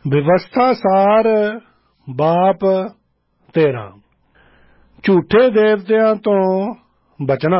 ਵਿਵਸਥਾ ਸਾਰ ਬਾਪ ਤੇਰਾ। ਝੂਠੇ ਦੇਵਤਿਆਂ ਤੋਂ ਬਚਣਾ।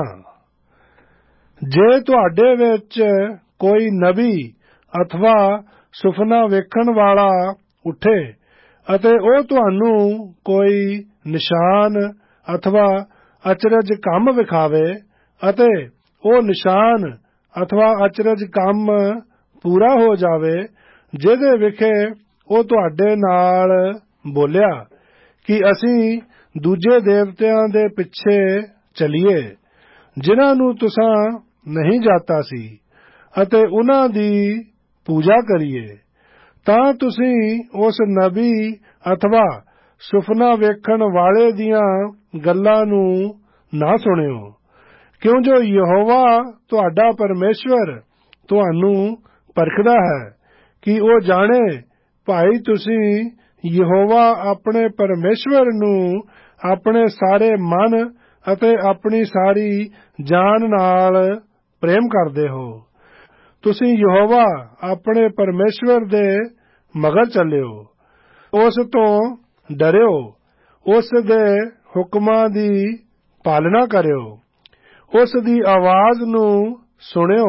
ਜੇ ਤੁਹਾਡੇ ਵਿੱਚ ਕੋਈ ਨਬੀ ਅਥਵਾ ਸੁਪਨਾ ਵੇਖਣ ਵਾਲਾ ਉੱਠੇ ਅਤੇ ਉਹ ਤੁਹਾਨੂੰ ਕੋਈ ਨਿਸ਼ਾਨ ਅਥਵਾ ਅਚਰਜ ਕੰਮ ਵਿਖਾਵੇ ਅਤੇ ਉਹ ਨਿਸ਼ਾਨ ਅਥਵਾ ਅਚਰਜ ਕੰਮ ਪੂਰਾ ਹੋ ਜਾਵੇ, ਜਿਹਦੇ ਵਿਖੇ ਉਹ ਤੁਹਾਡੇ ਨਾਲ ਬੋਲਿਆ ਕਿ ਅਸੀਂ ਦੂਜੇ ਦੇਵਤਿਆਂ ਦੇ ਪਿੱਛੇ ਚੱਲੀਏ ਜਿਨ੍ਹਾਂ ਨੂੰ ਤੁਸਾਂ ਨਹੀਂ ਜਾਤਾ ਸੀ ਅਤੇ ਉਹਨਾਂ ਦੀ ਪੂਜਾ ਕਰੀਏ, ਤਾਂ ਤੁਸੀਂ ਉਸ ਨਬੀ ਅਥਵਾ ਸੁਪਨਾ ਵੇਖਣ ਵਾਲੇ ਦੀਆਂ ਗੱਲਾਂ ਨੂੰ ਨਾ ਸੁਣਿਓ, ਕਿਉਂ ਜੋ ਯਹੋਵਾ ਤੁਹਾਡਾ ਪਰਮੇਸ਼ਵਰ ਤੁਹਾਨੂੰ ਪਰਖਦਾ ਹੈ ਕਿ ਉਹ ਜਾਣੇ ਭਾਈ ਤੁਸੀਂ ਯਹੋਵਾ ਆਪਣੇ ਪਰਮੇਸ਼ਵਰ ਨੂੰ ਆਪਣੇ ਸਾਰੇ ਮਨ ਅਤੇ ਆਪਣੀ ਸਾਰੀ ਜਾਨ ਨਾਲ ਪ੍ਰੇਮ ਕਰਦੇ ਹੋ। ਤੁਸੀਂ ਯਹੋਵਾ ਆਪਣੇ ਪਰਮੇਸ਼ਵਰ ਦੇ ਮਗਰ ਚੱਲਿਓ, ਉਸ ਤੋਂ ਡਰਿਓ, ਉਸ ਦੇ ਹੁਕਮਾਂ ਦੀ ਪਾਲਣਾ ਕਰਿਓ, ਉਸ ਦੀ ਆਵਾਜ਼ ਨੂੰ ਸੁਣਿਓ,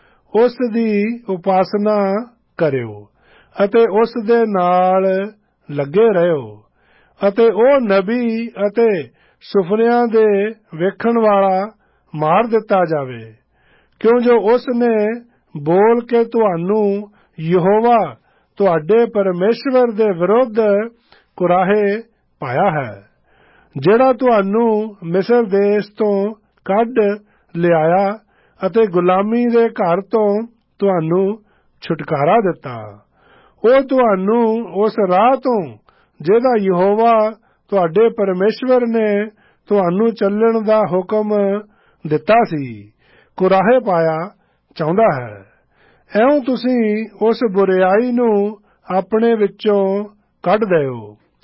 ਉਸ ਦੀ ਉਪਾਸਨਾ ਕਰਿਓ ਅਤੇ ਉਸ ਦੇ ਨਾਲ ਲੱਗੇ ਰਹਿਓ ਅਤੇ ਉਹ ਨਬੀ ਅਤੇ ਸੁਪਨਿਆਂ ਦੇ ਵੇਖਣ ਵਾਲਾ ਮਾਰ ਦਿੱਤਾ ਜਾਵੇ, ਕਿਉਂ ਜੋ ਉਸ ਨੇ ਬੋਲ ਕੇ ਤੁਹਾਨੂੰ ਯਹੋਵਾ ਤੁਹਾਡੇ ਪਰਮੇਸ਼ਵਰ ਦੇ ਵਿਰੁੱਧ ਕੁਰਾਹੇ ਪਾਇਆ ਹੈ, ਜਿਹੜਾ ਤੁਹਾਨੂੰ ਮਿਸਰ ਦੇਸ਼ ਤੋਂ ਕੱਢ ਲਿਆਇਆ ਅਤੇ ਗੁਲਾਮੀ ਦੇ ਘਰ ਤੋਂ ਤੁਹਾਨੂੰ ਛੁਟਕਾਰਾ ਦਿੱਤਾ। ਉਹ ਤੁਹਾਨੂੰ ਉਸ ਰਾਹ ਤੋਂ ਜਿਹਦਾ ਯਹੋਵਾ ਤੁਹਾਡੇ ਪਰਮੇਸ਼ਵਰ ਨੇ ਤੁਹਾਨੂੰ ਚੱਲਣ ਦਾ ਹੁਕਮ ਦਿੱਤਾ ਸੀ, ਕੁਰਾਹੇ ਪਾਇਆ ਚਾਹੁੰਦਾ ਹੈ। ਇਉਂ ਤੁਸੀਂ ਉਸ ਬੁਰਿਆਈ ਨੂੰ ਆਪਣੇ ਵਿੱਚੋਂ ਕੱਢ ਦਿਓ।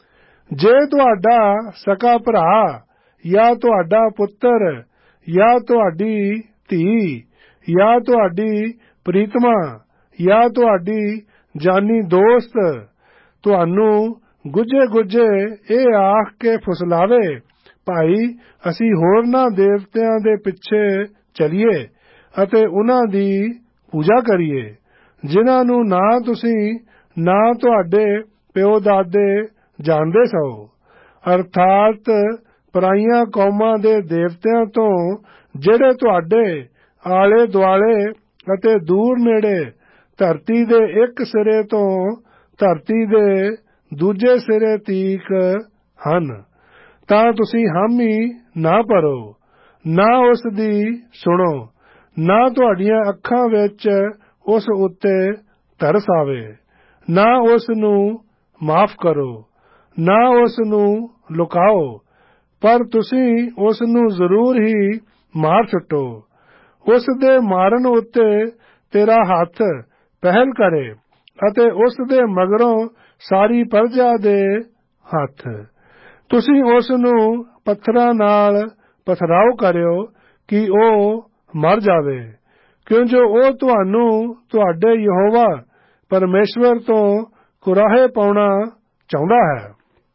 ਜੇ ਤੁਹਾਡਾ ਸਕਾ ਭਰਾ ਜਾਂ ਤੁਹਾਡਾ ਪੁੱਤਰ ਜਾਂ ਤੁਹਾਡੀ ਧੀ ਜਾਂ ਤੁਹਾਡੀ ਪ੍ਰੀਤਮਾ ਜਾਂ ਤੁਹਾਡੀ ਜਾਨੀ ਦੋਸਤ ਤੁਹਾਨੂੰ ਗੁੱਜੇ ਇਹ ਆਖ ਕੇ ਫੁਸਲਾਵੇ, ਭਾਈ ਅਸੀਂ ਹੋਰਨਾਂ ਦੇਵਤਿਆਂ ਦੇ ਪਿੱਛੇ ਚੱਲੀਏ ਅਤੇ ਉਹਨਾਂ ਦੀ ਪੂਜਾ ਕਰੀਏ, ਜਿਨ੍ਹਾਂ ਨੂੰ ਨਾ ਤੁਸੀਂ ਨਾ ਤੁਹਾਡੇ ਪਿਓ ਦਾਦੇ ਜਾਣਦੇ ਸੋ, ਅਰਥਾਤ ਪਰਾਈਆਂ ਕੌਮਾਂ ਦੇ ਦੇਵਤਿਆਂ ਤੋਂ ਜਿਹੜੇ ਤੁਹਾਡੇ ਆਲੇ ਦੁਆਲੇ ਅਤੇ ਦੂਰ ਨੇੜੇ ਧਰਤੀ ਦੇ ਇੱਕ ਸਿਰੇ ਤੋਂ ਧਰਤੀ ਦੇ ਦੂਜੇ ਸਿਰੇ ਤੀਕ ਹਨ, ਤਾਂ ਤੁਸੀਂ ਹਾਮੀ ਨਾ ਭਰੋ, ਨਾ ਉਸ ਦੀ ਸੁਣੋ, ਨਾ ਤੁਹਾਡੀਆਂ ਅੱਖਾਂ ਵਿੱਚ ਉਸ ਉੱਤੇ ਤਰਸ ਆਵੇ, ਨਾ ਉਸ ਨੂੰ ਮਾਫ ਕਰੋ, ਨਾ ਉਸ ਨੂੰ ਲੁਕਾਓ, ਪਰ ਤੁਸੀਂ ਉਸ ਨੂੰ ਜ਼ਰੂਰ ਹੀ ਮਾਰ ਸੁੱਟੋ। ਉਸ ਦੇ ਮਾਰਨ ਉੱਤੇ ਤੇਰਾ ਹੱਥ ਪਹਿਲ ਕਰੇ ਅਤੇ ਉਸ ਦੇ ਮਗਰੋਂ ਸਾਰੀ ਪ੍ਰਜਾ ਦੇ ਹੱਥ। ਤੁਸੀਂ ਉਸ ਨੂੰ ਪੱਥਰਾਂ ਨਾਲ ਪਥਰਾਓ ਕਰਿਓ ਕਿ ਉਹ ਮਰ ਜਾਵੇ, ਕਿਉਂ ਜੋ ਉਹ ਤੁਹਾਨੂੰ ਤੁਹਾਡੇ ਯਹੋਵਾ ਪਰਮੇਸ਼ਵਰ ਤੋਂ ਕੁਰਾਹੇ ਪਾਉਣਾ ਚਾਹੁੰਦਾ ਹੈ,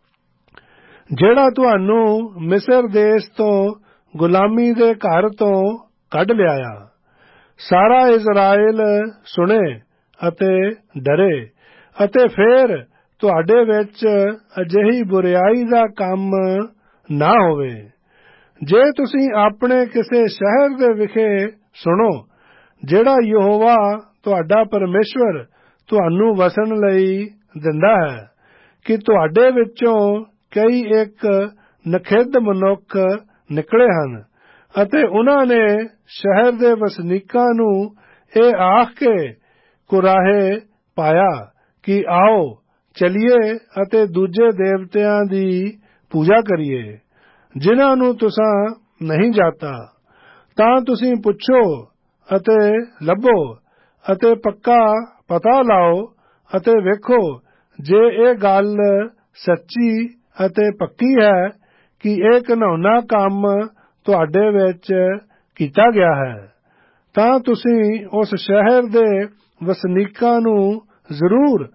ਜਿਹੜਾ ਤੁਹਾਨੂੰ ਮਿਸਰ ਦੇਸ਼ ਤੋਂ ਗੁਲਾਮੀ ਦੇ ਘਰ ਤੋਂ ਕੱਢ ਲਿਆਇਆ। ਸਾਰਾ ਇਜ਼ਰਾਇਲ ਸੁਣੇ ਅਤੇ ਡਰੇ ਅਤੇ ਫਿਰ ਤੁਹਾਡੇ ਵਿੱਚ ਅਜਿਹੀ ਬੁਰਿਆਈ ਦਾ ਕੰਮ ਨਾ ਹੋਵੇ। ਜੇ ਤੁਸੀਂ ਆਪਣੇ ਕਿਸੇ ਸ਼ਹਿਰ ਦੇ ਵਿਖੇ ਸੁਣੋ, ਜਿਹੜਾ ਯਹੋਵਾ ਤੁਹਾਡਾ ਪਰਮੇਸ਼ਵਰ ਤੁਹਾਨੂੰ ਵਸਣ ਲਈ ਦਿੰਦਾ ਹੈ, ਕਿ ਤੁਹਾਡੇ ਵਿੱਚੋਂ ਕਈ ਇੱਕ ਨਖਿੱਧ ਮਨੁੱਖ ਨਿਕਲੇ ਹਨ ਅਤੇ ਉਹਨਾਂ ਨੇ ਸ਼ਹਿਰ ਦੇ ਵਸਨੀਕਾਂ ਨੂੰ ਇਹ ਆਖ ਕੇ ਕੁਰਾਹੇ ਪਾਇਆ ਕਿ ਆਓ ਚਲੀਏ ਅਤੇ ਦੂਜੇ ਦੇਵਤਿਆਂ ਦੀ ਪੂਜਾ ਕਰੀਏ, ਜਿਨ੍ਹਾਂ ਨੂੰ ਤੁਸਾਂ ਨਹੀਂ ਜਾਤਾ, ਤਾਂ ਤੁਸੀਂ ਪੁੱਛੋ ਅਤੇ ਲੱਭੋ ਅਤੇ ਪੱਕਾ ਪਤਾ ਲਾਓ ਅਤੇ ਵੇਖੋ ਜੇ ਇਹ ਗੱਲ ਸੱਚੀ ਅਤੇ ਪੱਕੀ ਹੈ ਕਿ ਇਹ ਘਿਨਾਉਣਾ ਕੰਮ ਤੁਹਾਡੇ ਵਿੱਚ ਕੀਤਾ ਗਿਆ ਹੈ, ਤਾਂ ਤੁਸੀਂ ਉਸ ਸ਼ਹਿਰ ਦੇ ਵਸਨੀਕਾਂ ਨੂੰ ਜ਼ਰੂਰ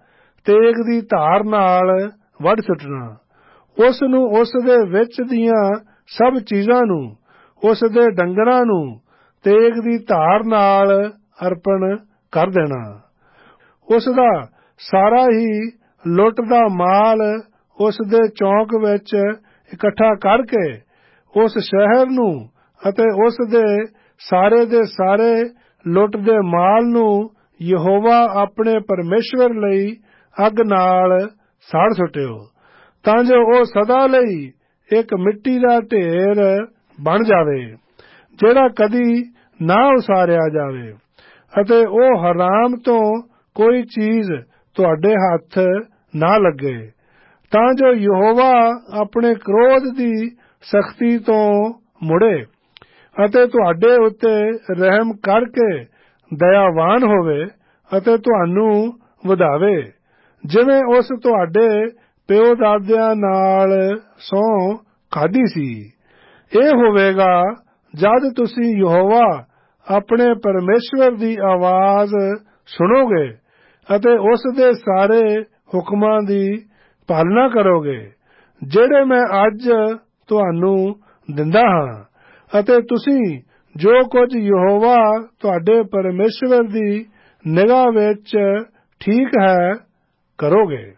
ਤੇਗ ਦੀ ਧਾਰ ਨਾਲ ਵੱਢ ਸੁੱਟਣਾ। ਉਸ ਨੂੰ ਉਸ ਦੇ ਵਿੱਚ ਦੀਆਂ ਸਭ ਚੀਜ਼ਾਂ ਨੂੰ, ਉਸ ਦੇ ਡੰਗਰਾਂ ਨੂੰ ਤੇਗ ਦੀ ਧਾਰ ਨਾਲ ਅਰਪਣ ਕਰ ਦੇਣਾ। ਉਸ ਦਾ ਸਾਰਾ ਹੀ ਲੁੱਟ ਦਾ ਮਾਲ ਉਸ ਦੇ ਚੌਂਕ ਵਿੱਚ ਇਕੱਠਾ ਕਰਕੇ ਉਸ ਸ਼ਹਿਰ ਨੂੰ ਅਤੇ ਉਸ ਦੇ ਸਾਰੇ ਲੁੱਟ ਦੇ ਮਾਲ ਨੂੰ ਯਹੋਵਾ ਆਪਣੇ ਪਰਮੇਸ਼ਵਰ ਲਈ ਅੱਗ ਨਾਲ ਸਾੜ ਸੁੱਟਿਓ, ਤਾਂ ਜੋ ਉਹ ਸਦਾ ਲਈ ਇੱਕ ਮਿੱਟੀ ਦਾ ਢੇਰ ਬਣ ਜਾਵੇ, ਜਿਹੜਾ ਕਦੀ ਨਾ ਉਸਾਰਿਆ ਜਾਵੇ, ਅਤੇ ਉਹ ਹਰਾਮ ਤੋਂ ਕੋਈ ਚੀਜ਼ ਤੁਹਾਡੇ ਹੱਥ ਨਾ ਲੱਗੇ, ਤਾਂ ਜੋ ਯਹੋਵਾ ਆਪਣੇ ਕ੍ਰੋਧ ਦੀ ਸਖਤੀ ਤੋਂ ਮੁੜੇ ਅਤੇ ਤੁਹਾਡੇ ਉੱਤੇ ਰਹਿਮ ਕਰਕੇ ਦਇਆਵਾਨ ਹੋਵੇ ਅਤੇ ਤੁਹਾਨੂੰ ਵਧਾਵੇ, ਜਿਵੇਂ ਉਸ ਤੁਹਾਡੇ ਪਿਓ ਦਾਦਿਆਂ ਨਾਲ ਸਹੁੰ ਖਾਧੀ ਸੀ। ਇਹ ਹੋਵੇਗਾ ਜਦ ਤੁਸੀਂ ਯਹੋਵਾ ਆਪਣੇ ਪਰਮੇਸ਼ਵਰ ਦੀ ਆਵਾਜ਼ ਸੁਣੋਗੇ ਅਤੇ ਉਸ ਦੇ ਸਾਰੇ ਹੁਕਮਾਂ ਦੀ ਪਾਲਣਾ ਕਰੋਗੇ, ਜਿਹੜੇ ਮੈਂ ਅੱਜ ਤੁਹਾਨੂੰ ਦਿੰਦਾ ਹਾਂ, ਅਤੇ ਤੁਸੀਂ ਜੋ ਕੁਝ ਯਹੋਵਾ ਤੁਹਾਡੇ ਪਰਮੇਸ਼ਵਰ ਦੀ ਨਿਗਾਹ ਵਿੱਚ ਠੀਕ ਹੈ ਕਰੋਗੇ।